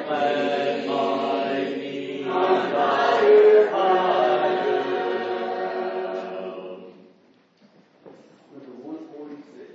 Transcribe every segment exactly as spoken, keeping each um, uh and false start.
Let my feet higher, higher. Number one forty-six.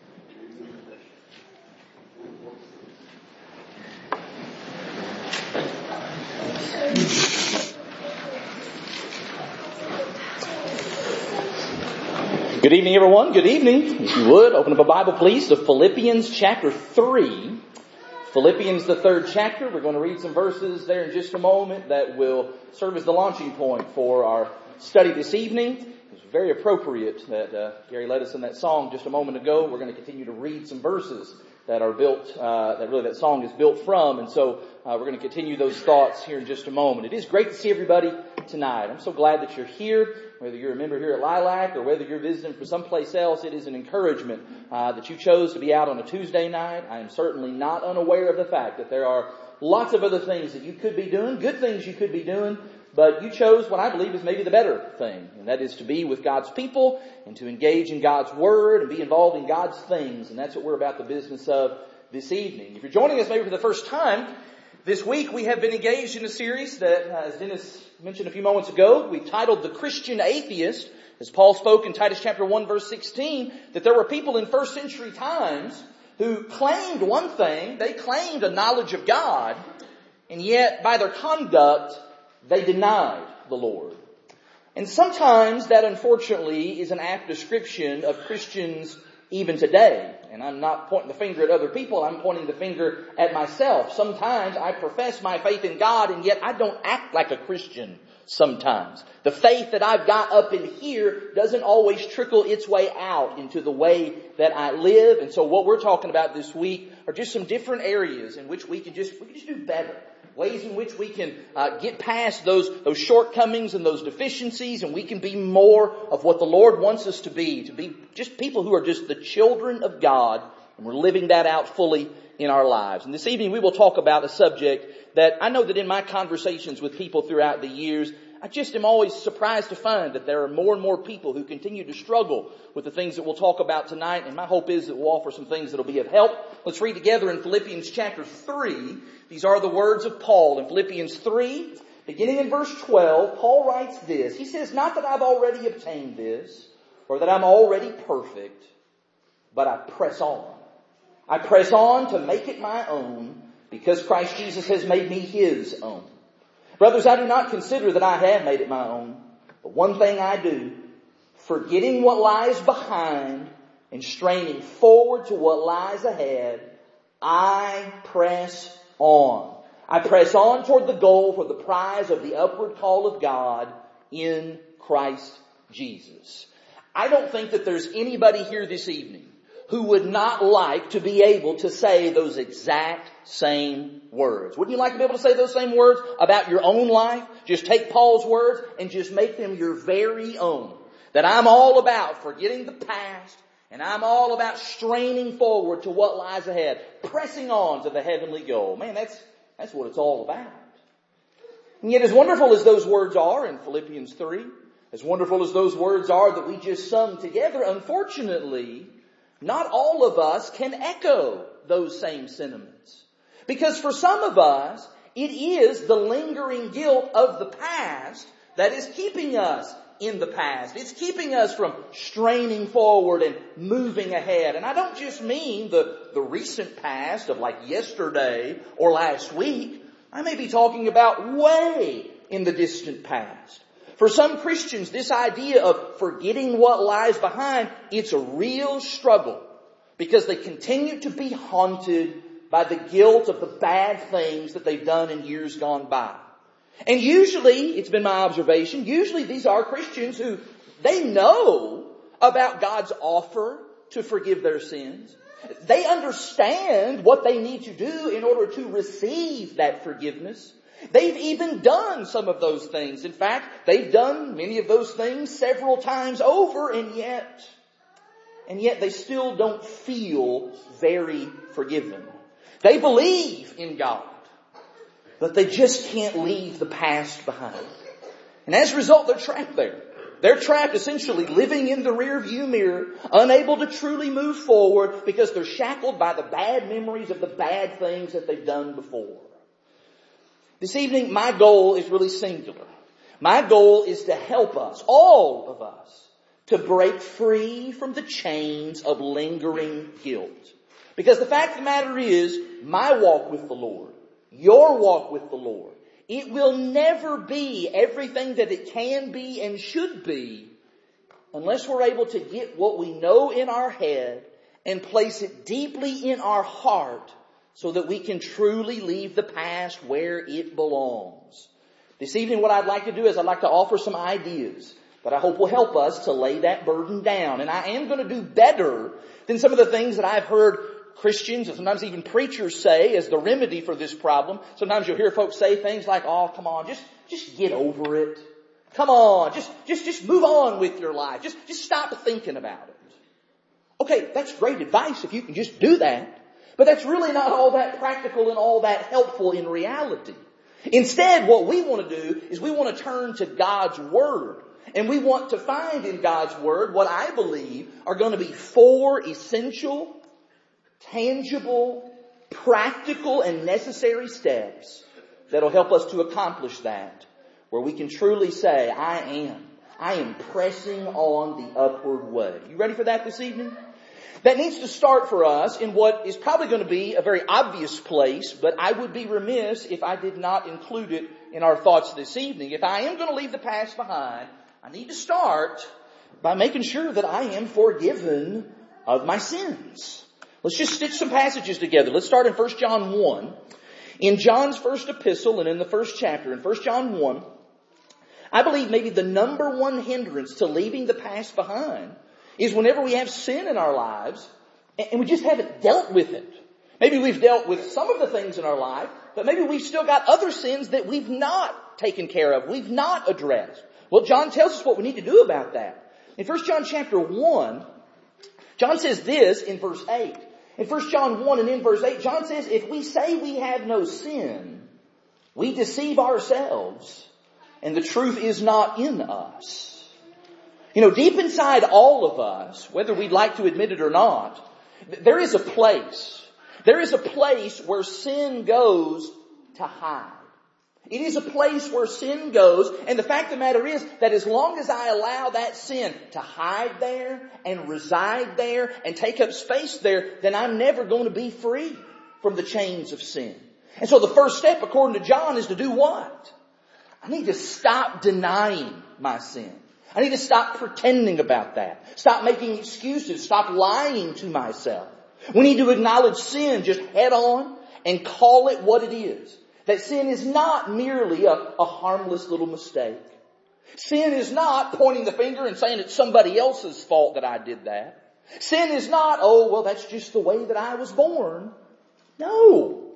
Good evening, everyone. Good evening. If you would, open up a Bible, please, to Philippians chapter three. Philippians, the third chapter. We're going to read some verses there in just a moment that will serve as the launching point for our study this evening. It's very appropriate that uh, Gary led us in that song just a moment ago. We're going to continue to read some verses that are built, uh, that really that song is built from. And so uh, we're going to continue those thoughts here in just a moment. It is great to see everybody tonight. I'm so glad that you're here. Whether you're a member here at Lilac or whether you're visiting from someplace else, it is an encouragement uh, that you chose to be out on a Tuesday night. I am certainly not unaware of the fact that there are lots of other things that you could be doing, good things you could be doing, but you chose what I believe is maybe the better thing, and that is to be with God's people and to engage in God's Word and be involved in God's things, and that's what we're about the business of this evening. If you're joining us maybe for the first time, this week we have been engaged in a series that, uh, as Dennis mentioned a few moments ago, we titled The Christian Atheist, as Paul spoke in Titus chapter one verse sixteen, that there were people in first century times who claimed one thing, they claimed a knowledge of God, and yet by their conduct they denied the Lord. And sometimes that unfortunately is an apt description of Christians even today. And I'm not pointing the finger at other people, I'm pointing the finger at myself. Sometimes I profess my faith in God and yet I don't act like a Christian sometimes. The faith that I've got up in here doesn't always trickle its way out into the way that I live. And so what we're talking about this week are just some different areas in which we can just, we can just do better. Ways in which we can uh, get past those those shortcomings and those deficiencies, and we can be more of what the Lord wants us to be, to be just people who are just the children of God, and we're living that out fully in our lives. And this evening we will talk about a subject that I know that in my conversations with people throughout the years, I just am always surprised to find that there are more and more people who continue to struggle with the things that we'll talk about tonight. And my hope is that we'll offer some things that will be of help. Let's read together in Philippians chapter three. These are the words of Paul in Philippians three, beginning in verse twelve. Paul writes this. He says, "Not that I've already obtained this, or that I'm already perfect, but I press on. I press on to make it my own, because Christ Jesus has made me His own. Brothers, I do not consider that I have made it my own, but one thing I do, forgetting what lies behind and straining forward to what lies ahead, I press on. I press on toward the goal for the prize of the upward call of God in Christ Jesus." I don't think that there's anybody here this evening who would not like to be able to say those exact same words. Wouldn't you like to be able to say those same words about your own life? Just take Paul's words and just make them your very own. That I'm all about forgetting the past, and I'm all about straining forward to what lies ahead, pressing on to the heavenly goal. Man, that's, that's what it's all about. And yet as wonderful as those words are in Philippians three, as wonderful as those words are that we just sung together, unfortunately, not all of us can echo those same sentiments. Because for some of us, it is the lingering guilt of the past that is keeping us in the past. It's keeping us from straining forward and moving ahead. And I don't just mean the, the recent past of like yesterday or last week. I may be talking about way in the distant past. For some Christians, this idea of forgetting what lies behind, it's a real struggle because they continue to be haunted by the guilt of the bad things that they've done in years gone by. And usually, it's been my observation, usually these are Christians who, they know about God's offer to forgive their sins. They understand what they need to do in order to receive that forgiveness. They've even done some of those things. In fact, they've done many of those things several times over, and yet, and yet they still don't feel very forgiven. They believe in God, but they just can't leave the past behind. And as a result, they're trapped there. They're trapped essentially living in the rearview mirror, unable to truly move forward because they're shackled by the bad memories of the bad things that they've done before. This evening, my goal is really singular. My goal is to help us, all of us, to break free from the chains of lingering guilt. Because the fact of the matter is, my walk with the Lord, your walk with the Lord, it will never be everything that it can be and should be unless we're able to get what we know in our head and place it deeply in our heart so that we can truly leave the past where it belongs. This evening what I'd like to do is I'd like to offer some ideas that I hope will help us to lay that burden down. And I am going to do better than some of the things that I've heard Christians and sometimes even preachers say as the remedy for this problem. Sometimes you'll hear folks say things like, oh, come on, just, just get over it. Come on, just, just, just move on with your life. Just, just stop thinking about it. Okay, that's great advice if you can just do that. But that's really not all that practical and all that helpful in reality. Instead, what we want to do is we want to turn to God's Word. And we want to find in God's Word what I believe are going to be four essential, tangible, practical, and necessary steps that will help us to accomplish that. Where we can truly say, I am. I am pressing on the upward way. You ready for that this evening? That needs to start for us in what is probably going to be a very obvious place, but I would be remiss if I did not include it in our thoughts this evening. If I am going to leave the past behind, I need to start by making sure that I am forgiven of my sins. Let's just stitch some passages together. Let's start in First John one. In John's first epistle and in the first chapter, in First John one, I believe maybe the number one hindrance to leaving the past behind is whenever we have sin in our lives and we just haven't dealt with it. Maybe we've dealt with some of the things in our life, but maybe we've still got other sins that we've not taken care of, we've not addressed. Well, John tells us what we need to do about that. In First John chapter one, John says this in verse eight. In First John one and in verse eight, John says, if we say we have no sin, we deceive ourselves, and the truth is not in us. You know, deep inside all of us, whether we'd like to admit it or not, there is a place. There is a place where sin goes to hide. It is a place where sin goes, and the fact of the matter is that as long as I allow that sin to hide there and reside there and take up space there, then I'm never going to be free from the chains of sin. And so the first step, according to John, is to do what? I need to stop denying my sin. I need to stop pretending about that. Stop making excuses. Stop lying to myself. We need to acknowledge sin just head on and call it what it is. That sin is not merely a, a harmless little mistake. Sin is not pointing the finger and saying it's somebody else's fault that I did that. Sin is not, oh, well, that's just the way that I was born. No.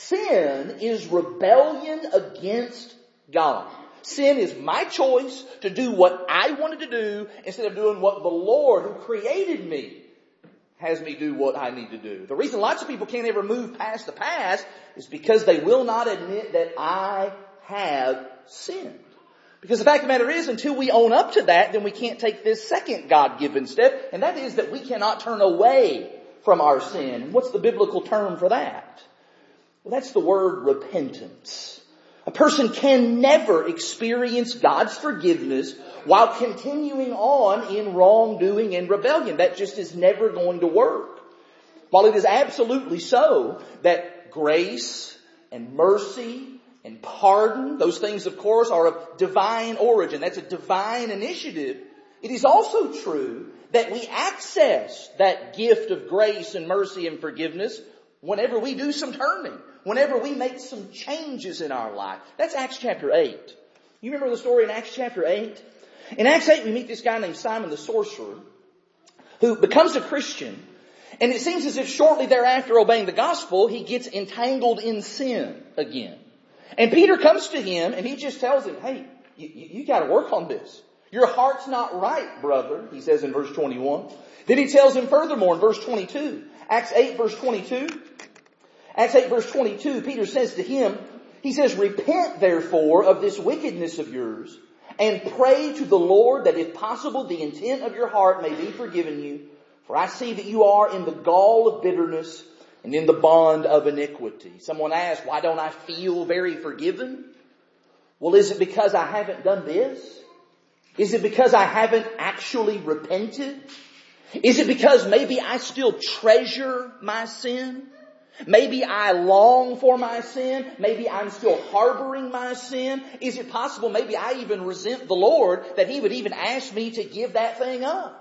Sin is rebellion against God. Sin is my choice to do what I wanted to do instead of doing what the Lord who created me has me do what I need to do. The reason lots of people can't ever move past the past is because they will not admit that I have sinned. Because the fact of the matter is, until we own up to that, then we can't take this second God-given step, and that is that we cannot turn away from our sin. And what's the biblical term for that? Well, that's the word repentance. A person can never experience God's forgiveness while continuing on in wrongdoing and rebellion. That just is never going to work. While it is absolutely so that grace and mercy and pardon, those things of course are of divine origin. That's a divine initiative. It is also true that we access that gift of grace and mercy and forgiveness whenever we do some turning. Whenever we make some changes in our life. That's Acts chapter eight. You remember the story in Acts chapter eight? In Acts eight we meet this guy named Simon the sorcerer who becomes a Christian. And it seems as if shortly thereafter obeying the gospel, he gets entangled in sin again. And Peter comes to him and he just tells him, hey, you, you, you got to work on this. Your heart's not right, brother, he says in verse twenty-one. Then he tells him furthermore in verse twenty-two. Acts eight verse twenty-two. Acts eight verse twenty-two, Peter says to him, he says, repent therefore of this wickedness of yours and pray to the Lord that if possible the intent of your heart may be forgiven you. For I see that you are in the gall of bitterness and in the bond of iniquity. Someone asked, why don't I feel very forgiven? Well, is it because I haven't done this? Is it because I haven't actually repented? Is it because maybe I still treasure my sin? Maybe I long for my sin. Maybe I'm still harboring my sin. Is it possible maybe I even resent the Lord that He would even ask me to give that thing up?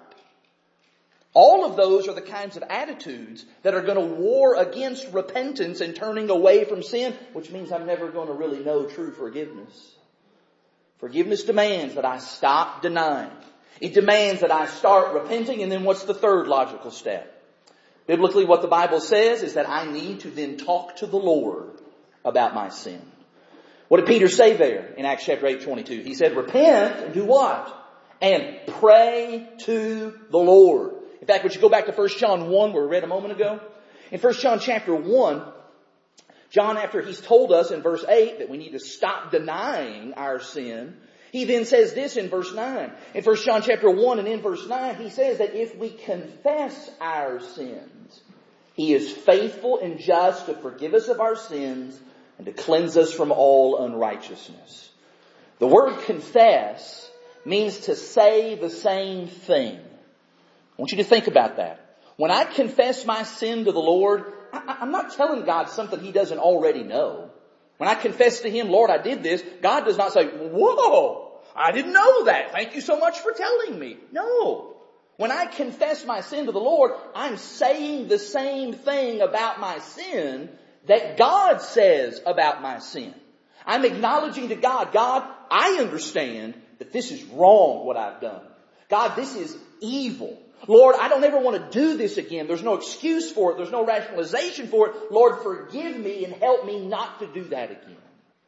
All of those are the kinds of attitudes that are going to war against repentance and turning away from sin, which means I'm never going to really know true forgiveness. Forgiveness demands that I stop denying. It demands that I start repenting, and then what's the third logical step? Biblically, what the Bible says is that I need to then talk to the Lord about my sin. What did Peter say there in Acts chapter eight twenty-two? He said, repent and do what? And pray to the Lord. In fact, would you go back to First John one where we read a moment ago? In First John chapter one, John, after he's told us in verse eight that we need to stop denying our sin, he then says this in verse nine. In First John chapter one and in verse nine, he says that if we confess our sins, He is faithful and just to forgive us of our sins and to cleanse us from all unrighteousness. The word confess means to say the same thing. I want you to think about that. When I confess my sin to the Lord, I, I'm not telling God something He doesn't already know. When I confess to Him, Lord, I did this, God does not say, whoa, I didn't know that. Thank you so much for telling me. No. When I confess my sin to the Lord, I'm saying the same thing about my sin that God says about my sin. I'm acknowledging to God, God, I understand that this is wrong what I've done. God, this is evil. Lord, I don't ever want to do this again. There's no excuse for it. There's no rationalization for it. Lord, forgive me and help me not to do that again.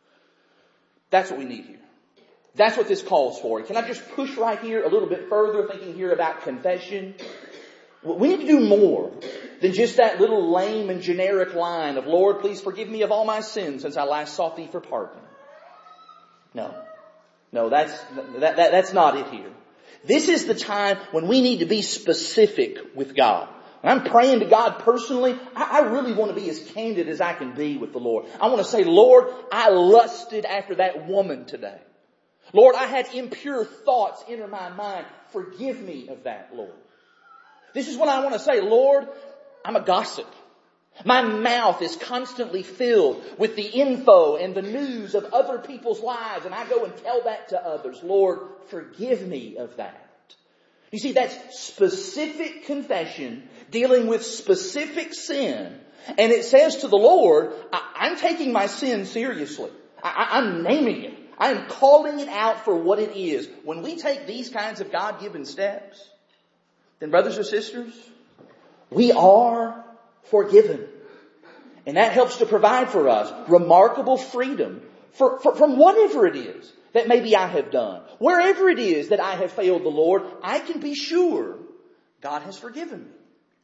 That's what we need here. That's what this calls for. Can I just push right here a little bit further, thinking here about confession? We need to do more than just that little lame and generic line of, Lord, please forgive me of all my sins since I last sought Thee for pardon. No. No, that's, that, that, that's not it here. This is the time when we need to be specific with God. When I'm praying to God personally, I, I really want to be as candid as I can be with the Lord. I want to say, Lord, I lusted after that woman today. Lord, I had impure thoughts enter my mind. Forgive me of that, Lord. This is when I want to say, Lord, I'm a gossip. My mouth is constantly filled with the info and the news of other people's lives, and I go and tell that to others. Lord, forgive me of that. You see, that's specific confession dealing with specific sin. And it says to the Lord, I- I'm taking my sin seriously. I- I'm naming it. I am calling it out for what it is. When we take these kinds of God-given steps, then brothers and sisters, we are forgiven. And that helps to provide for us remarkable freedom for, for, from whatever it is that maybe I have done. Wherever it is that I have failed the Lord, I can be sure God has forgiven me.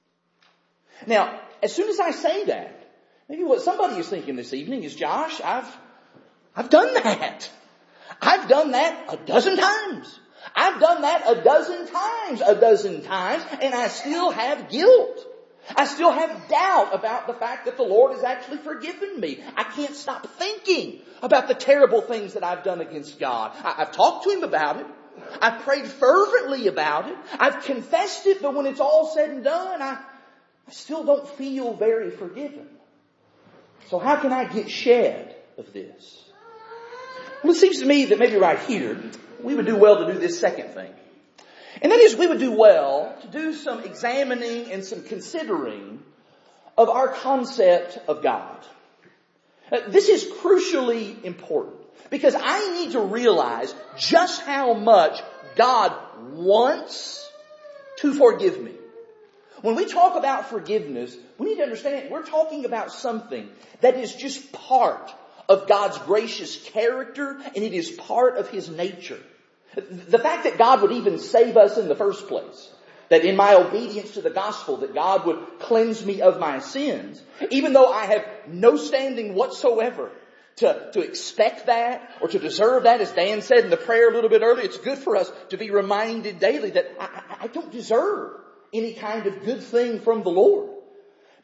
Now, as soon as I say that, maybe what somebody is thinking this evening is, Josh, I've, I've done that. I've done that a dozen times. I've done that a dozen times, a dozen times, and I still have guilt. I still have doubt about the fact that the Lord has actually forgiven me. I can't stop thinking about the terrible things that I've done against God. I, I've talked to Him about it. I've prayed fervently about it. I've confessed it, but when it's all said and done, I, I still don't feel very forgiven. So how can I get shed of this? Well, it seems to me that maybe right here, we would do well to do this second thing. And that is, we would do well to do some examining and some considering of our concept of God. Uh, this is crucially important because I need to realize just how much God wants to forgive me. When we talk about forgiveness, we need to understand we're talking about something that is just part of God's gracious character, and it is part of His nature. The fact that God would even save us in the first place, that in my obedience to the gospel, that God would cleanse me of my sins, even though I have no standing whatsoever to, to expect that or to deserve that, as Dan said in the prayer a little bit earlier, it's good for us to be reminded daily that I, I, I don't deserve any kind of good thing from the Lord.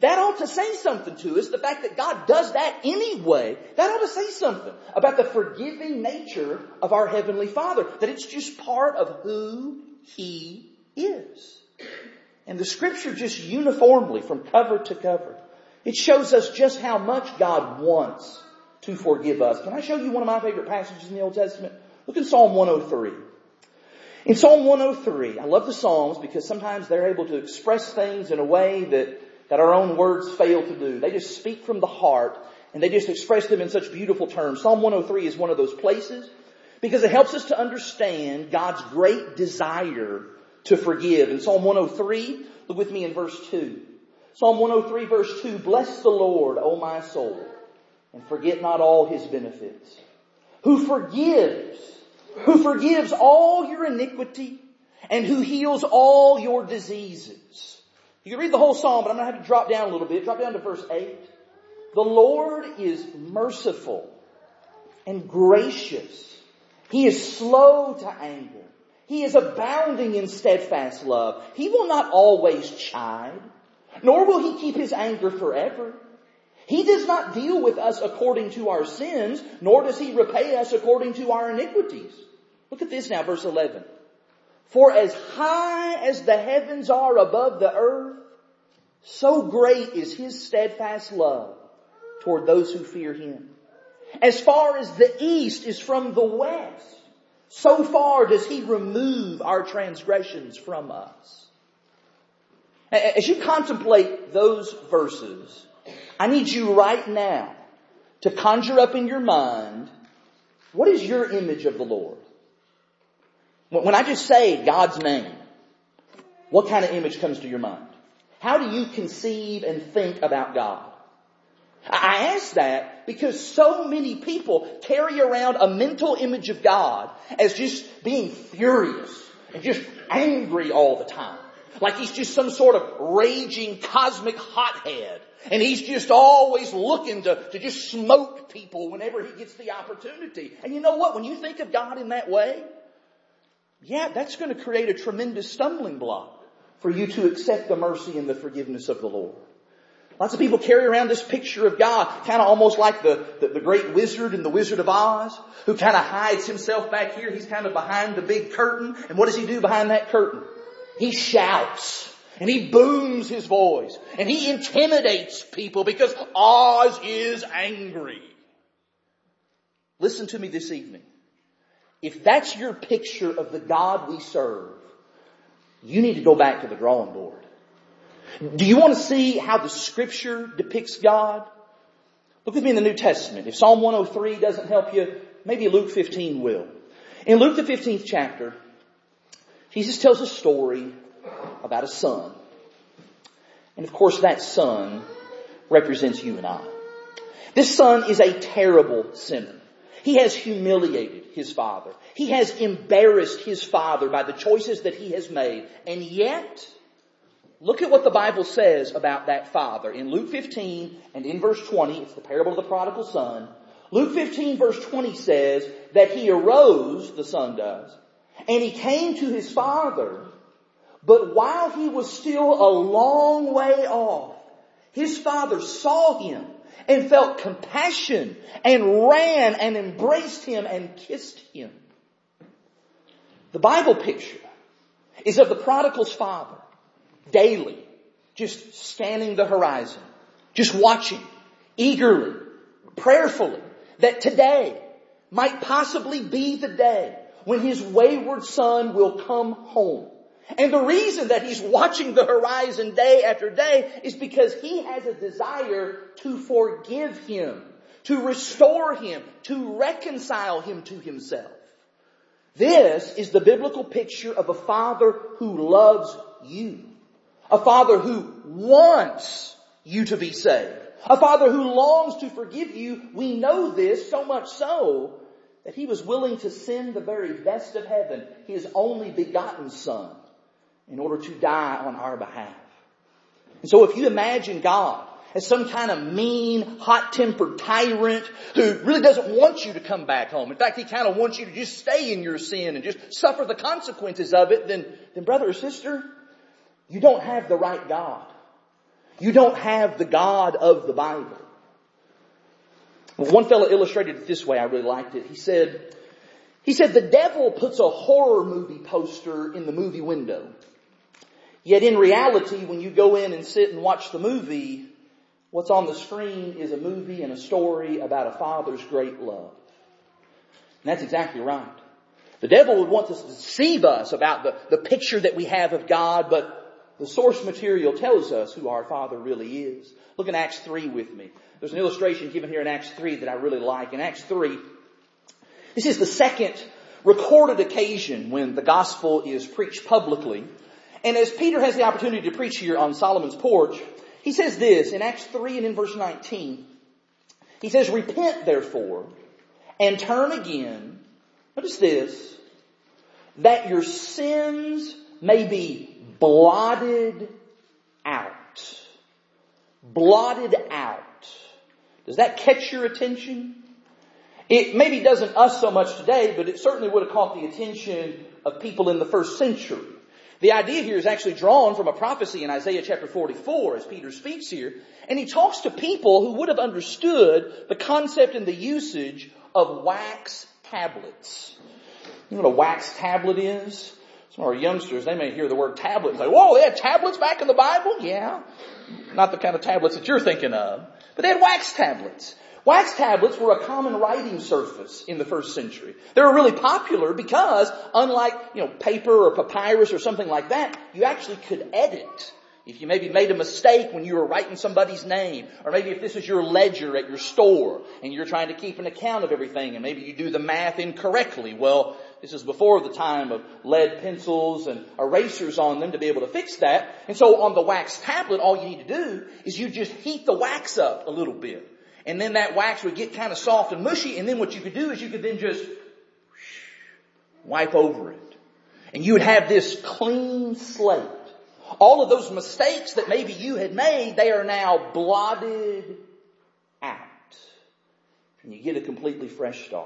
That ought to say something to us. The fact that God does that anyway, that ought to say something about the forgiving nature of our Heavenly Father. That it's just part of who He is. And the Scripture just uniformly, from cover to cover, it shows us just how much God wants to forgive us. Can I show you one of my favorite passages in the Old Testament? Look in Psalm one oh three. In Psalm one oh three, I love the Psalms because sometimes they're able to express things in a way that, that our own words fail to do. They just speak from the heart and they just express them in such beautiful terms. Psalm one oh three is one of those places because it helps us to understand God's great desire to forgive. In Psalm one oh three, look with me in verse two. Psalm one oh three verse two, bless the Lord, O my soul, and forget not all His benefits. Who forgives, who forgives all your iniquity and who heals all your diseases. You can read the whole psalm, but I'm going to have to drop down a little bit. Drop down to verse eight. The Lord is merciful and gracious. He is slow to anger. He is abounding in steadfast love. He will not always chide, nor will He keep His anger forever. He does not deal with us according to our sins, nor does He repay us according to our iniquities. Look at this now, verse eleven. For as high as the heavens are above the earth, so great is His steadfast love toward those who fear Him. As far as the east is from the west, so far does He remove our transgressions from us. As you contemplate those verses, I need you right now to conjure up in your mind, what is your image of the Lord? When I just say God's name, what kind of image comes to your mind? How do you conceive and think about God? I ask that because so many people carry around a mental image of God as just being furious and just angry all the time. Like He's just some sort of raging cosmic hothead. And He's just always looking to, to just smoke people whenever He gets the opportunity. And you know what? When you think of God in that way, yeah, that's going to create a tremendous stumbling block for you to accept the mercy and the forgiveness of the Lord. Lots of people carry around this picture of God, kind of almost like the, the, the great wizard in The Wizard of Oz, who kind of hides himself back here. He's kind of behind the big curtain. And what does he do behind that curtain? He shouts. And he booms his voice. And he intimidates people because Oz is angry. Listen to me this evening. If that's your picture of the God we serve, you need to go back to the drawing board. Do you want to see how the Scripture depicts God? Look with me in the New Testament. If Psalm one oh three doesn't help you, maybe Luke fifteen will. In Luke the fifteenth chapter, Jesus tells a story about a son. And of course that son represents you and I. This son is a terrible sinner. He has humiliated his father. He has embarrassed his father by the choices that he has made. And yet, look at what the Bible says about that father. In Luke fifteen and in verse twenty, it's the parable of the prodigal son. Luke fifteen verse twenty says that he arose, the son does, and he came to his father. But while he was still a long way off, his father saw him and felt compassion and ran and embraced him and kissed him. The Bible picture is of the prodigal's father daily, just scanning the horizon, just watching eagerly, prayerfully, that today might possibly be the day when his wayward son will come home. And the reason that he's watching the horizon day after day is because he has a desire to forgive him, to restore him, to reconcile him to himself. This is the biblical picture of a father who loves you. A father who wants you to be saved. A father who longs to forgive you. We know this so much so that he was willing to send the very best of heaven, his only begotten son, in order to die on our behalf. And so if you imagine God as some kind of mean, hot-tempered tyrant who really doesn't want you to come back home. In fact, he kind of wants you to just stay in your sin and just suffer the consequences of it, then, then brother or sister, you don't have the right God. You don't have the God of the Bible. One fellow illustrated it this way. I really liked it. He said, he said, the devil puts a horror movie poster in the movie window. Yet in reality, when you go in and sit and watch the movie, what's on the screen is a movie and a story about a father's great love. And that's exactly right. The devil would want to deceive us about the, the picture that we have of God, but the source material tells us who our Father really is. Look in Acts three with me. There's an illustration given here in Acts three that I really like. In Acts three, this is the second recorded occasion when the gospel is preached publicly. And as Peter has the opportunity to preach here on Solomon's porch, he says this in Acts three and in verse nineteen. He says, repent therefore and turn again. Notice this, that your sins may be blotted out. Blotted out. Does that catch your attention? It maybe doesn't us so much today, but it certainly would have caught the attention of people in the first century. The idea here is actually drawn from a prophecy in Isaiah chapter forty-four as Peter speaks here. And he talks to people who would have understood the concept and the usage of wax tablets. You know what a wax tablet is? Some of our youngsters, they may hear the word tablet and say, whoa, they had tablets back in the Bible? Yeah. Not the kind of tablets that you're thinking of. But they had wax tablets. Wax tablets were a common writing surface in the first century. They were really popular because, unlike, you know, paper or papyrus or something like that, you actually could edit. If you maybe made a mistake when you were writing somebody's name, or maybe if this is your ledger at your store and you're trying to keep an account of everything and maybe you do the math incorrectly. Well, this is before the time of lead pencils and erasers on them to be able to fix that. And so on the wax tablet, all you need to do is you just heat the wax up a little bit. And then that wax would get kind of soft and mushy. And then what you could do is you could then just wipe over it. And you would have this clean slate. All of those mistakes that maybe you had made, they are now blotted out. And you get a completely fresh start.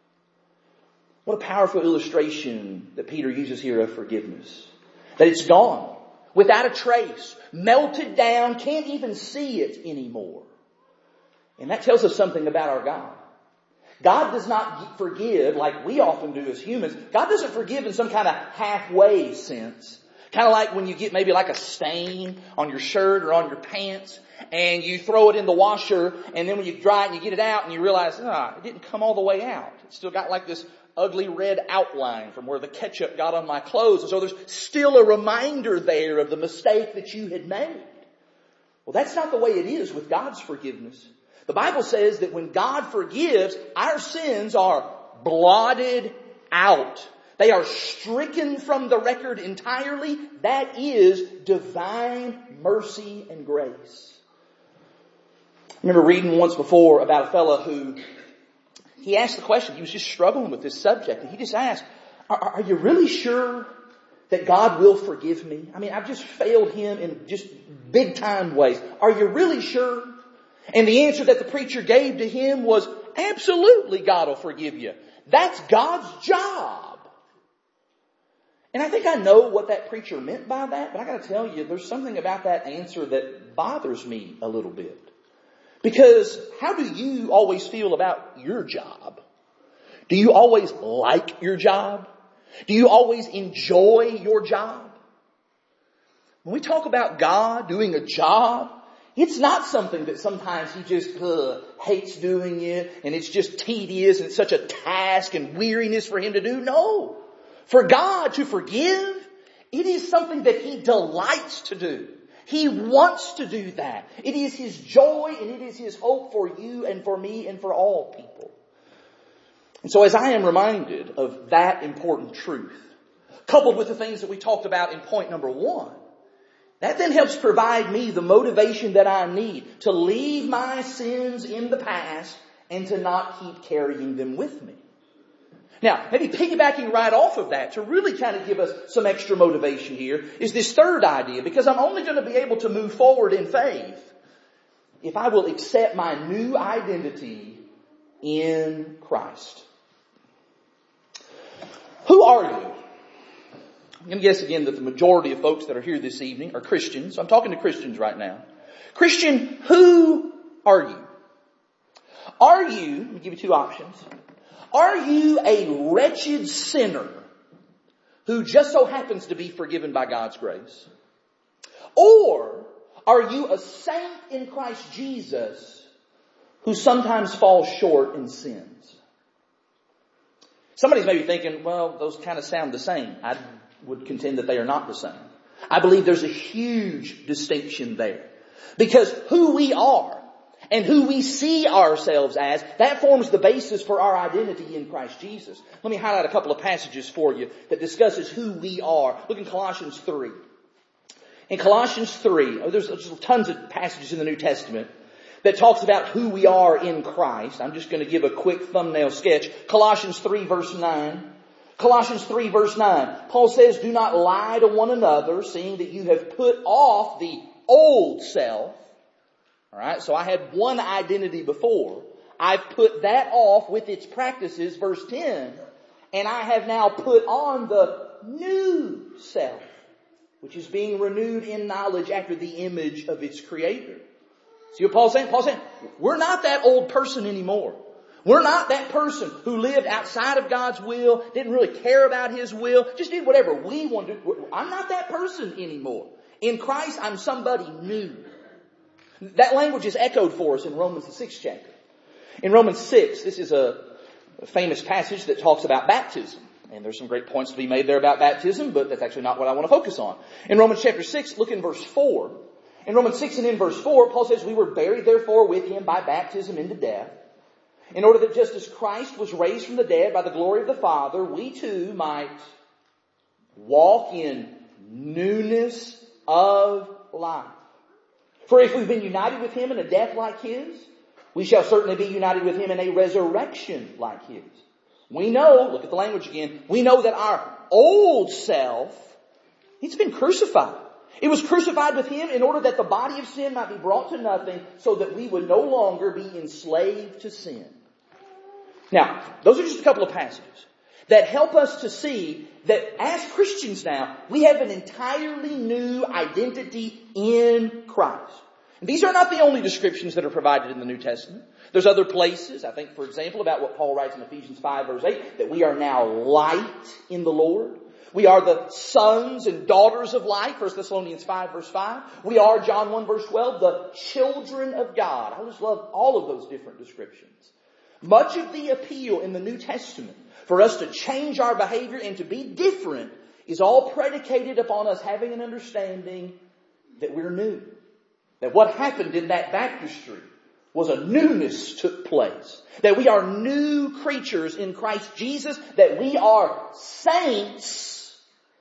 What a powerful illustration that Peter uses here of forgiveness. That it's gone. Without a trace. Melted down. Can't even see it anymore. And that tells us something about our God. God does not forgive like we often do as humans. God doesn't forgive in some kind of halfway sense. Kind of like when you get maybe like a stain on your shirt or on your pants and you throw it in the washer and then when you dry it and you get it out and you realize, ah, it didn't come all the way out. It's still got like this ugly red outline from where the ketchup got on my clothes. And so there's still a reminder there of the mistake that you had made. Well, that's not the way it is with God's forgiveness. The Bible says that when God forgives, our sins are blotted out. They are stricken from the record entirely. That is divine mercy and grace. I remember reading once before about a fellow who, he asked the question, he was just struggling with this subject. And he just asked, are, are you really sure that God will forgive me? I mean, I've just failed Him in just big time ways. Are you really sure? And the answer that the preacher gave to him was, absolutely God will forgive you. That's God's job. And I think I know what that preacher meant by that, but I got to tell you, there's something about that answer that bothers me a little bit. Because how do you always feel about your job? Do you always like your job? Do you always enjoy your job? When we talk about God doing a job, it's not something that sometimes He just uh, hates doing it and it's just tedious and it's such a task and weariness for Him to do. No. For God to forgive, it is something that He delights to do. He wants to do that. It is His joy and it is His hope for you and for me and for all people. And so as I am reminded of that important truth, coupled with the things that we talked about in point number one, that then helps provide me the motivation that I need to leave my sins in the past and to not keep carrying them with me. Now, maybe piggybacking right off of that to really kind of give us some extra motivation here is this third idea, because I'm only going to be able to move forward in faith if I will accept my new identity in Christ. Who are you? I'm going to guess again that the majority of folks that are here this evening are Christians. I'm talking to Christians right now. Christian, who are you? Are you, let me give you two options. Are you a wretched sinner who just so happens to be forgiven by God's grace? Or are you a saint in Christ Jesus who sometimes falls short in sins? Somebody's maybe thinking, well, those kind of sound the same. I would contend that they are not the same. I believe there's a huge distinction there. Because who we are and who we see ourselves as, that forms the basis for our identity in Christ Jesus. Let me highlight a couple of passages for you that discusses who we are. Look in Colossians three. In Colossians three, oh, there's, there's tons of passages in the New Testament that talks about who we are in Christ. I'm just going to give a quick thumbnail sketch. Colossians three verse nine. Colossians three verse nine. Paul says, do not lie to one another, seeing that you have put off the old self. Alright, so I had one identity before. I've put that off with its practices, verse ten. And I have now put on the new self, which is being renewed in knowledge after the image of its creator. See what Paul's saying? Paul's saying, we're not that old person anymore. We're not that person who lived outside of God's will, didn't really care about His will, just did whatever we wanted to do. I'm not that person anymore. In Christ, I'm somebody new. That language is echoed for us in Romans the sixth chapter. In Romans six, this is a famous passage that talks about baptism. And there's some great points to be made there about baptism, but that's actually not what I want to focus on. In Romans chapter six, look in verse four. In Romans six and in verse four, Paul says, we were buried therefore with Him by baptism into death, in order that just as Christ was raised from the dead by the glory of the Father, we too might walk in newness of life. For if we've been united with Him in a death like His, we shall certainly be united with Him in a resurrection like His. We know, look at the language again, we know that our old self, it's been crucified. It was crucified with Him in order that the body of sin might be brought to nothing, so that we would no longer be enslaved to sin. Now, those are just a couple of passages that help us to see that as Christians now, we have an entirely new identity in Christ. And these are not the only descriptions that are provided in the New Testament. There's other places, I think, for example, about what Paul writes in Ephesians five verse eight, that we are now light in the Lord. We are the sons and daughters of light, First Thessalonians five verse five. We are, John one verse twelve, the children of God. I just love all of those different descriptions. Much of the appeal in the New Testament for us to change our behavior and to be different is all predicated upon us having an understanding that we're new. That what happened in that baptistry was a newness took place. That we are new creatures in Christ Jesus. That we are saints,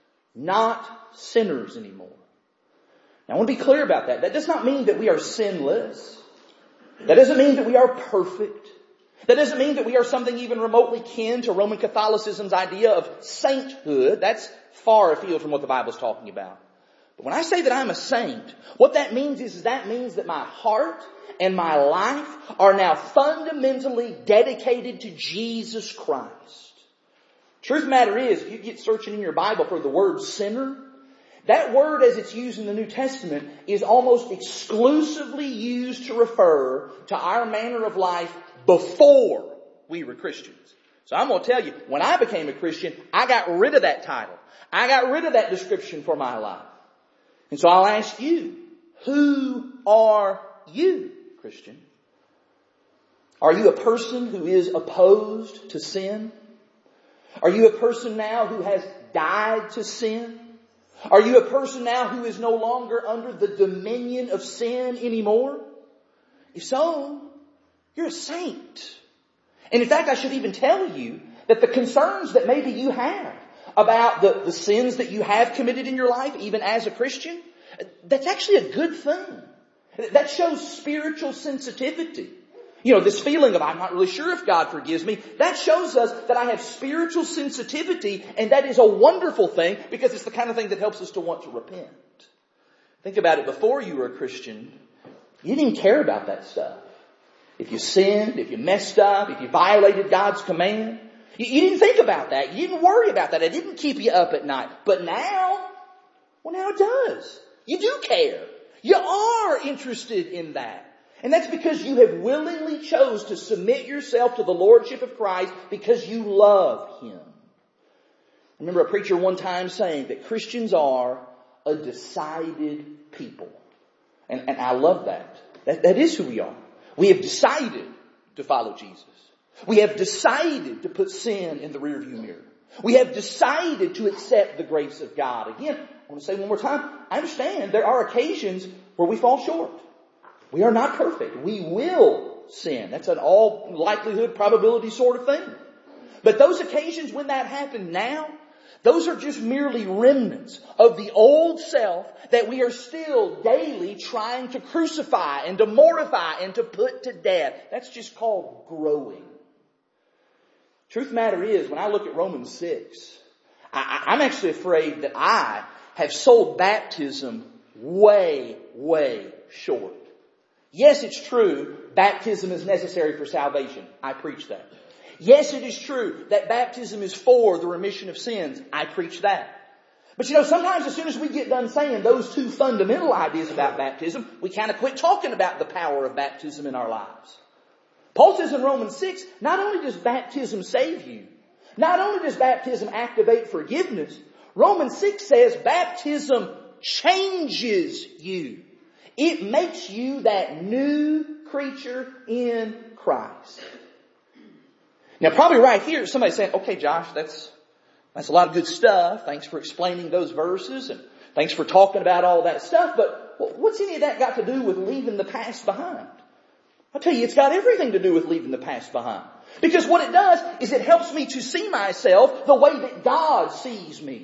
not sinners anymore. Now I want to be clear about that. That does not mean that we are sinless. That doesn't mean that we are perfect. That doesn't mean that we are something even remotely kin to Roman Catholicism's idea of sainthood. That's far afield from what the Bible is talking about. But when I say that I'm a saint, what that means is, is that means that my heart and my life are now fundamentally dedicated to Jesus Christ. Truth of the matter is, if you get searching in your Bible for the word sinner, that word as it's used in the New Testament is almost exclusively used to refer to our manner of life before we were Christians. So I'm going to tell you, when I became a Christian, I got rid of that title. I got rid of that description for my life. And so I'll ask you, who are you, Christian? Are you a person who is opposed to sin? Are you a person now who has died to sin? Are you a person now who is no longer under the dominion of sin anymore? If so, you're a saint. And in fact, I should even tell you that the concerns that maybe you have about the, the sins that you have committed in your life, even as a Christian, that's actually a good thing. That shows spiritual sensitivity. You know, this feeling of I'm not really sure if God forgives me, that shows us that I have spiritual sensitivity, and that is a wonderful thing because it's the kind of thing that helps us to want to repent. Think about it. Before you were a Christian, you didn't care about that stuff. If you sinned, if you messed up, if you violated God's command, you, you didn't think about that. You didn't worry about that. It didn't keep you up at night. But now, well now it does. You do care. You are interested in that. And that's because you have willingly chose to submit yourself to the Lordship of Christ because you love Him. I remember a preacher one time saying that Christians are a decided people. And, and I love that. that. That is who we are. We have decided to follow Jesus. We have decided to put sin in the rearview mirror. We have decided to accept the grace of God. Again, I want to say one more time, I understand there are occasions where we fall short. We are not perfect. We will sin. That's an all likelihood probability sort of thing. But those occasions when that happened now, those are just merely remnants of the old self that we are still daily trying to crucify and to mortify and to put to death. That's just called growing. Truth of the matter is, when I look at Romans six, I, I'm actually afraid that I have sold baptism way, way short. Yes, it's true, baptism is necessary for salvation. I preach that. Yes, it is true that baptism is for the remission of sins. I preach that. But you know, sometimes as soon as we get done saying those two fundamental ideas about baptism, we kind of quit talking about the power of baptism in our lives. Paul says in Romans six, not only does baptism save you, not only does baptism activate forgiveness, Romans six says baptism changes you. It makes you that new creature in Christ. Now probably right here, somebody's saying, okay Josh, that's, that's a lot of good stuff. Thanks for explaining those verses and thanks for talking about all that stuff. But what's any of that got to do with leaving the past behind? I'll tell you, it's got everything to do with leaving the past behind. Because what it does is it helps me to see myself the way that God sees me.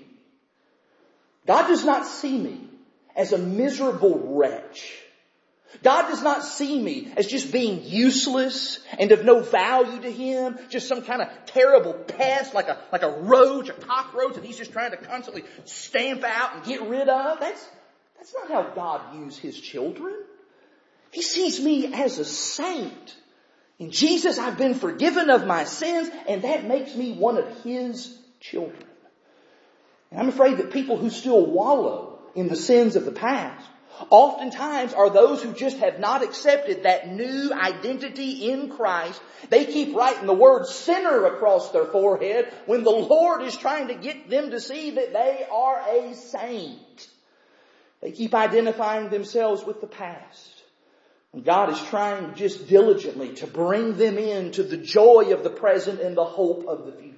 God does not see me as a miserable wretch. God does not see me as just being useless and of no value to Him, just some kind of terrible pest like a, like a roach, a cockroach that He's just trying to constantly stamp out and get rid of. That's, that's not how God views His children. He sees me as a saint. In Jesus, I've been forgiven of my sins, and that makes me one of His children. And I'm afraid that people who still wallow in the sins of the past oftentimes are those who just have not accepted that new identity in Christ. They keep writing the word sinner across their forehead when the Lord is trying to get them to see that they are a saint. They keep identifying themselves with the past. And God is trying just diligently to bring them into the joy of the present and the hope of the future.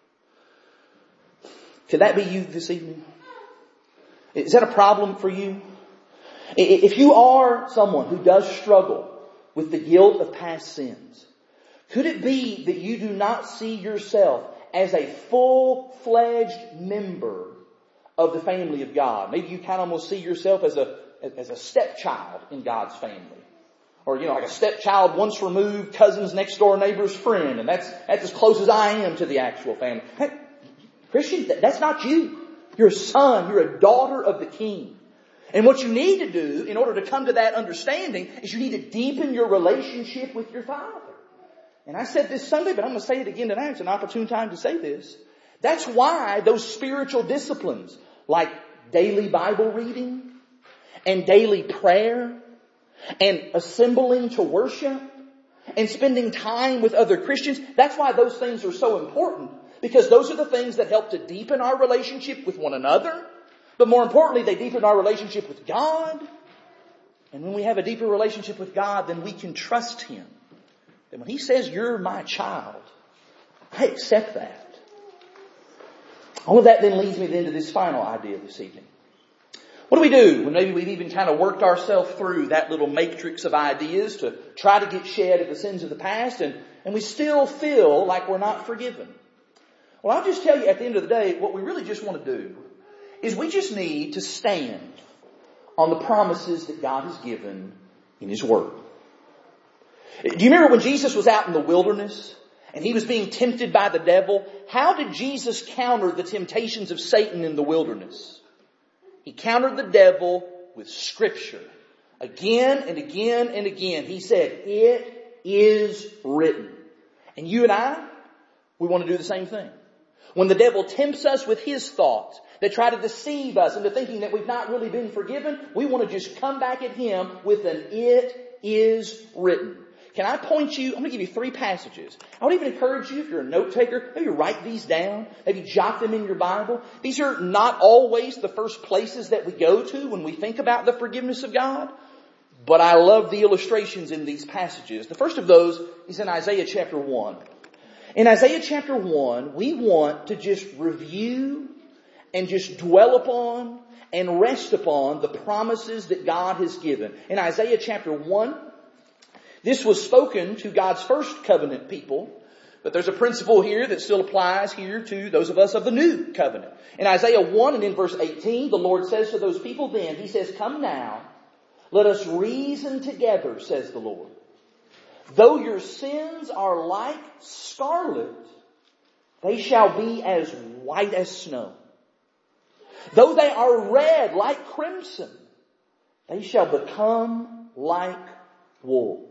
Could that be you this evening? Is that a problem for you? If you are someone who does struggle with the guilt of past sins, could it be that you do not see yourself as a full-fledged member of the family of God? Maybe you kind of almost see yourself as a, as a stepchild in God's family. Or, you know, like a stepchild once removed, cousin's next door neighbor's friend. And that's, that's as close as I am to the actual family. Hey, Christian, that's not you. You're a son. You're a daughter of the King. And what you need to do in order to come to that understanding is you need to deepen your relationship with your Father. And I said this Sunday, but I'm going to say it again tonight. It's an opportune time to say this. That's why those spiritual disciplines like daily Bible reading and daily prayer and assembling to worship and spending time with other Christians, that's why those things are so important. Because those are the things that help to deepen our relationship with one another. But more importantly, they deepen our relationship with God. And when we have a deeper relationship with God, then we can trust Him. And when He says, you're my child, I accept that. All of that then leads me then to this final idea this evening. What do we do when maybe we've even kind of worked ourselves through that little matrix of ideas to try to get shed of the sins of the past and, and we still feel like we're not forgiven? Well, I'll just tell you at the end of the day, what we really just want to do is we just need to stand on the promises that God has given in His Word. Do you remember when Jesus was out in the wilderness and He was being tempted by the devil? How did Jesus counter the temptations of Satan in the wilderness? He countered the devil with Scripture. Again and again and again. He said, it is written. And you and I, we want to do the same thing. When the devil tempts us with his thoughts that try to deceive us into thinking that we've not really been forgiven, we want to just come back at Him with an "it is written." Can I point you, I'm going to give you three passages. I would even encourage you, if you're a note taker, maybe write these down. Maybe jot them in your Bible. These are not always the first places that we go to when we think about the forgiveness of God. But I love the illustrations in these passages. The first of those is in Isaiah chapter one. In Isaiah chapter one, we want to just review and just dwell upon and rest upon the promises that God has given. In Isaiah chapter one, this was spoken to God's first covenant people, but there's a principle here that still applies here to those of us of the new covenant. In Isaiah one and in verse eighteen, the Lord says to those people then, He says, "Come now, let us reason together, says the Lord. Though your sins are like scarlet, they shall be as white as snow. Though they are red like crimson, they shall become like wool."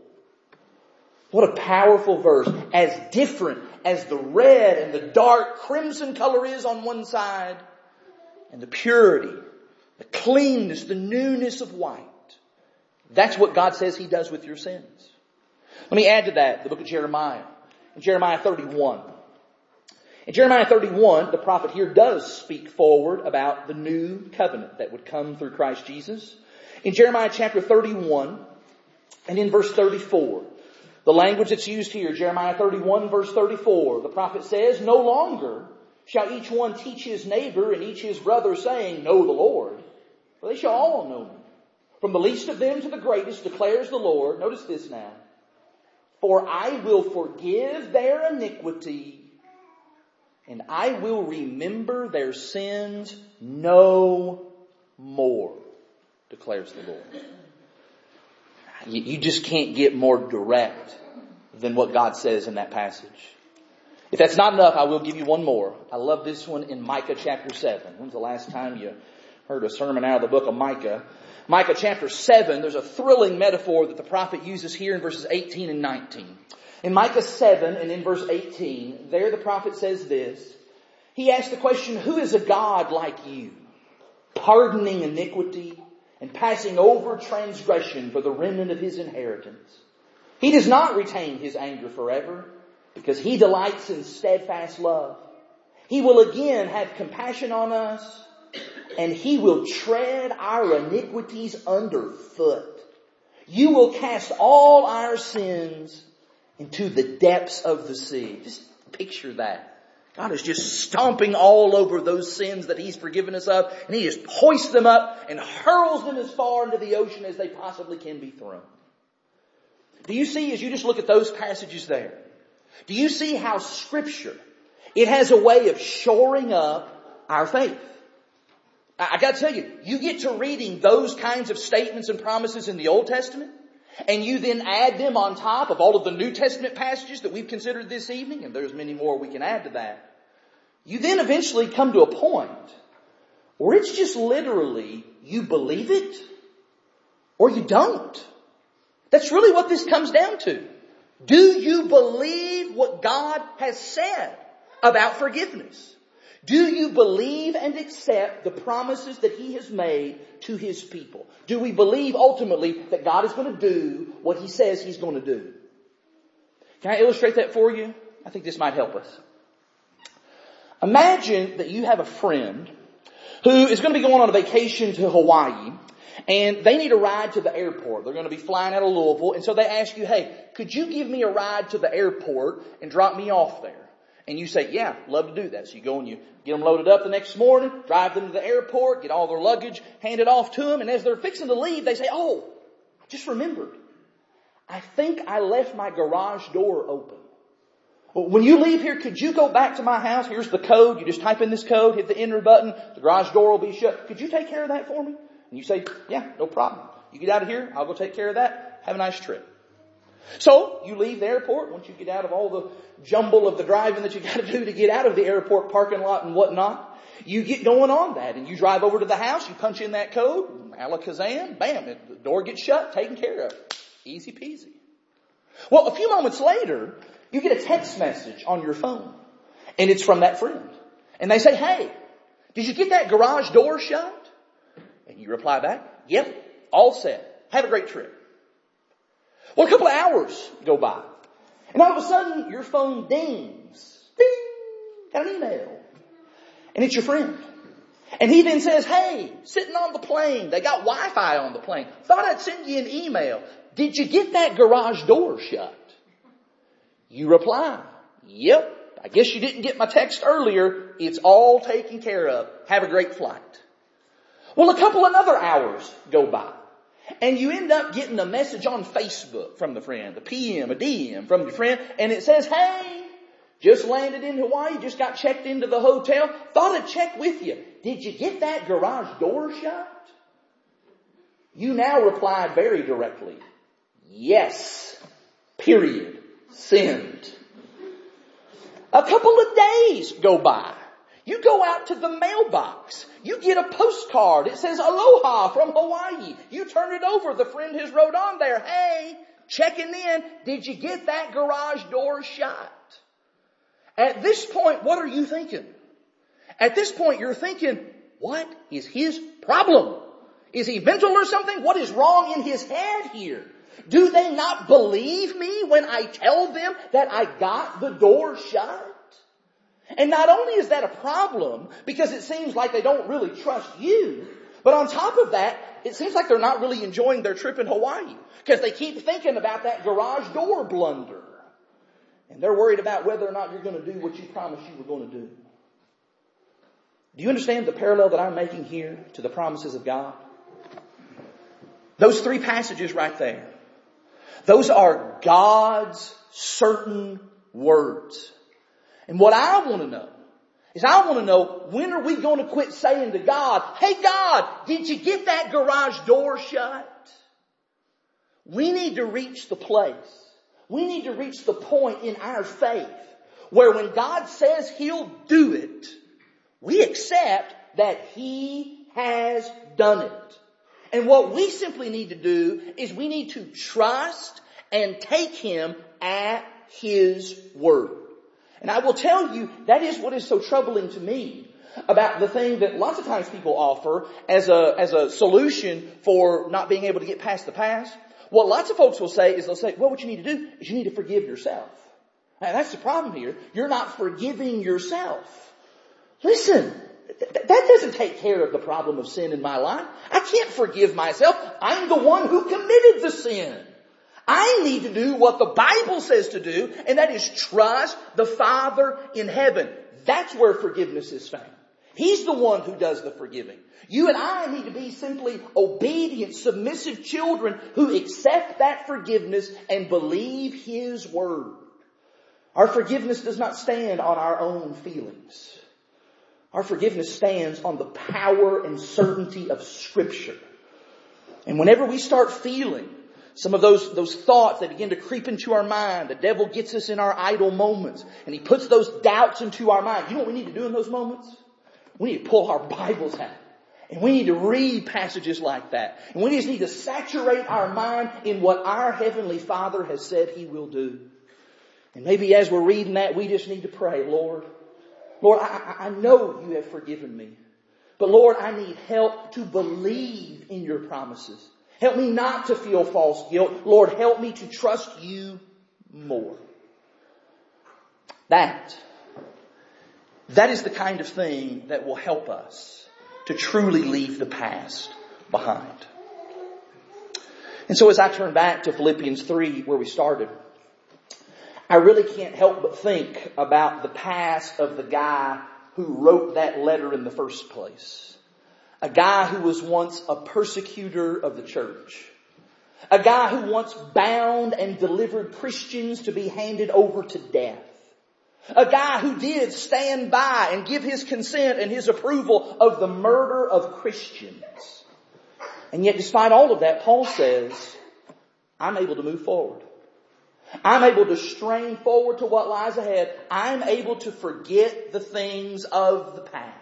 What a powerful verse. As different as the red and the dark crimson color is on one side, and the purity, the cleanness, the newness of white. That's what God says He does with your sins. Let me add to that the book of Jeremiah. In Jeremiah thirty-one. In Jeremiah thirty-one, the prophet here does speak forward about the new covenant that would come through Christ Jesus. In Jeremiah chapter thirty-one and in verse thirty-four, the language that's used here, Jeremiah thirty-one verse thirty-four, the prophet says, "No longer shall each one teach his neighbor and each his brother, saying, 'Know the Lord,' for they shall all know me. From the least of them to the greatest, declares the Lord." Notice this now. "For I will forgive their iniquity, and I will remember their sins no more," declares the Lord. You just can't get more direct than what God says in that passage. If that's not enough, I will give you one more. I love this one in Micah chapter seven. When's the last time you heard a sermon out of the book of Micah? Micah chapter seven, there's a thrilling metaphor that the prophet uses here in verses eighteen and nineteen. In Micah seven and in verse eighteen, there the prophet says this. He asks the question, "Who is a God like you, pardoning iniquity and passing over transgression for the remnant of His inheritance? He does not retain His anger forever, because He delights in steadfast love. He will again have compassion on us, and He will tread our iniquities underfoot. You will cast all our sins into the depths of the sea." Just picture that. God is just stomping all over those sins that He's forgiven us of, and He just hoists them up and hurls them as far into the ocean as they possibly can be thrown. Do you see, as you just look at those passages there, do you see how Scripture, it has a way of shoring up our faith? I, I got to tell you, you get to reading those kinds of statements and promises in the Old Testament, and you then add them on top of all of the New Testament passages that we've considered this evening, and there's many more we can add to that. You then eventually come to a point where it's just literally you believe it or you don't. That's really what this comes down to. Do you believe what God has said about forgiveness? Do you believe and accept the promises that He has made to His people? Do we believe ultimately that God is going to do what He says He's going to do? Can I illustrate that for you? I think this might help us. Imagine that you have a friend who is going to be going on a vacation to Hawaii, and they need a ride to the airport. They're going to be flying out of Louisville, and so they ask you, "Hey, could you give me a ride to the airport and drop me off there?" And you say, "Yeah, love to do that." So you go and you get them loaded up the next morning, drive them to the airport, get all their luggage handed off to them. And as they're fixing to leave, they say, "Oh, I just remembered. I think I left my garage door open. Well, when you leave here, could you go back to my house? Here's the code. You just type in this code, hit the enter button. The garage door will be shut. Could you take care of that for me?" And you say, "Yeah, no problem. You get out of here. I'll go take care of that. Have a nice trip." So you leave the airport. Once you get out of all the jumble of the driving that you got to do to get out of the airport parking lot and whatnot, you get going on that and you drive over to the house. You punch in that code, alakazam, bam, the door gets shut, taken care of. Easy peasy. Well, a few moments later, you get a text message on your phone, and it's from that friend. And they say, "Hey, Did you get that garage door shut? And you reply back, yep, all set. Have a great trip. Well, a couple of hours go by. And all of a sudden, your phone dings. Ding! Got an email. And it's your friend. And he then says, hey, sitting on the plane. They got Wi-Fi on the plane. Thought I'd send you an email. Did you get that garage door shut? You reply, yep. I guess you didn't get my text earlier. It's all taken care of. Have a great flight. Well, a couple another hours go by. And you end up getting a message on Facebook from the friend, a P M, a D M from your friend, and it says, hey, just landed in Hawaii, just got checked into the hotel. Thought I'd check with you. Did you get that garage door shut? You now replied very directly, yes, period, send. A couple of days go by. You go out to the mailbox. You get a postcard. It says aloha from Hawaii. You turn it over. The friend has wrote on there, hey, checking in. Did you get that garage door shut? At this point, what are you thinking? At this point, you're thinking, what is his problem? Is he mental or something? What is wrong in his head here? Do they not believe me when I tell them that I got the door shut? And not only is that a problem because it seems like they don't really trust you, but on top of that, it seems like they're not really enjoying their trip in Hawaii because they keep thinking about that garage door blunder. And they're worried about whether or not you're going to do what you promised you were going to do. Do you understand the parallel that I'm making here to the promises of God? Those three passages right there. Those are God's certain words. And what I want to know is I want to know, when are we going to quit saying to God, hey God, did you get that garage door shut? We need to reach the place. We need to reach the point in our faith where when God says He'll do it, we accept that He has done it. And what we simply need to do is we need to trust and take Him at His word. And I will tell you, that is what is so troubling to me about the thing that lots of times people offer as a, as a solution for not being able to get past the past. What lots of folks will say is they'll say, well, what you need to do is you need to forgive yourself. And that's the problem here. You're not forgiving yourself. Listen, th- that doesn't take care of the problem of sin in my life. I can't forgive myself. I'm the one who committed the sin. I need to do what the Bible says to do, and that is trust the Father in heaven. That's where forgiveness is found. He's the one who does the forgiving. You and I need to be simply obedient, submissive children who accept that forgiveness and believe His word. Our forgiveness does not stand on our own feelings. Our forgiveness stands on the power and certainty of Scripture. And whenever we start feeling some of those, those thoughts that begin to creep into our mind, the devil gets us in our idle moments and he puts those doubts into our mind. You know what we need to do in those moments? We need to pull our Bibles out. And we need to read passages like that. And we just need to saturate our mind in what our Heavenly Father has said He will do. And maybe as we're reading that, we just need to pray, Lord, Lord, I, I know You have forgiven me. But Lord, I need help to believe in Your promises. Help me not to feel false guilt. Lord, help me to trust You more. That, that is the kind of thing that will help us to truly leave the past behind. And so as I turn back to Philippians three, where we started, I really can't help but think about the past of the guy who wrote that letter in the first place. A guy who was once a persecutor of the church. A guy who once bound and delivered Christians to be handed over to death. A guy who did stand by and give his consent and his approval of the murder of Christians. And yet despite all of that, Paul says, I'm able to move forward. I'm able to strain forward to what lies ahead. I'm able to forget the things of the past.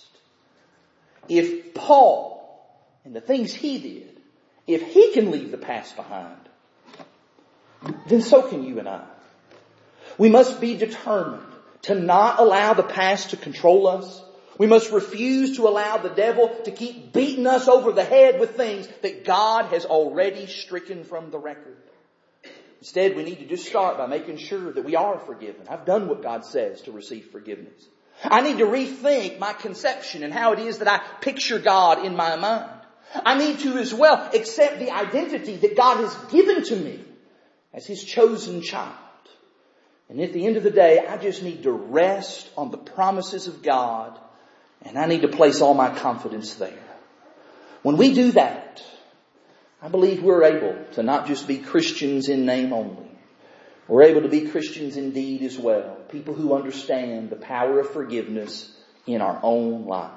If Paul and the things he did, if he can leave the past behind, then so can you and I. We must be determined to not allow the past to control us. We must refuse to allow the devil to keep beating us over the head with things that God has already stricken from the record. Instead, we need to just start by making sure that we are forgiven. I've done what God says to receive forgiveness. I need to rethink my conception and how it is that I picture God in my mind. I need to as well accept the identity that God has given to me as His chosen child. And at the end of the day, I just need to rest on the promises of God, and I need to place all my confidence there. When we do that, I believe we're able to not just be Christians in name only. We're able to be Christians in deed as well. People who understand the power of forgiveness in our own lives.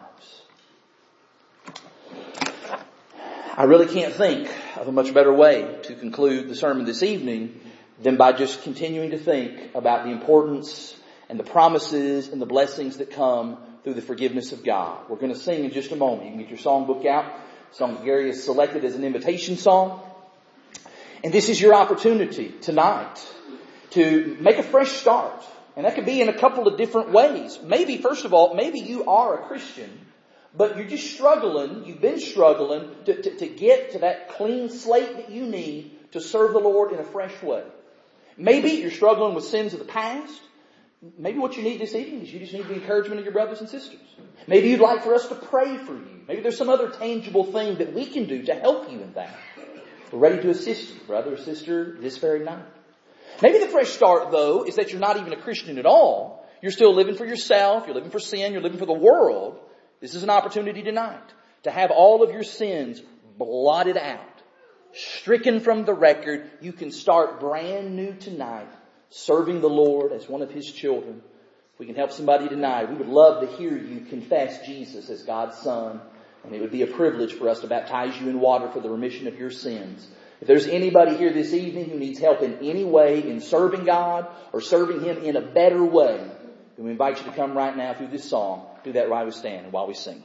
I really can't think of a much better way to conclude the sermon this evening than by just continuing to think about the importance and the promises and the blessings that come through the forgiveness of God. We're going to sing in just a moment. You can get your songbook out. The song that Gary has selected as an invitation song. And this is your opportunity tonight to make a fresh start. And that could be in a couple of different ways. Maybe, first of all, maybe you are a Christian, but you're just struggling, you've been struggling to, to, to get to that clean slate that you need to serve the Lord in a fresh way. Maybe you're struggling with sins of the past. Maybe what you need this evening is you just need the encouragement of your brothers and sisters. Maybe you'd like for us to pray for you. Maybe there's some other tangible thing that we can do to help you in that. We're ready to assist you, brother or sister, this very night. Maybe the fresh start, though, is that you're not even a Christian at all. You're still living for yourself. You're living for sin. You're living for the world. This is an opportunity tonight to have all of your sins blotted out, stricken from the record. You can start brand new tonight, serving the Lord as one of His children. If we can help somebody tonight, we would love to hear you confess Jesus as God's Son. And it would be a privilege for us to baptize you in water for the remission of your sins. If there's anybody here this evening who needs help in any way in serving God or serving Him in a better way, then we invite you to come right now through this song. Do that while we stand and while we sing.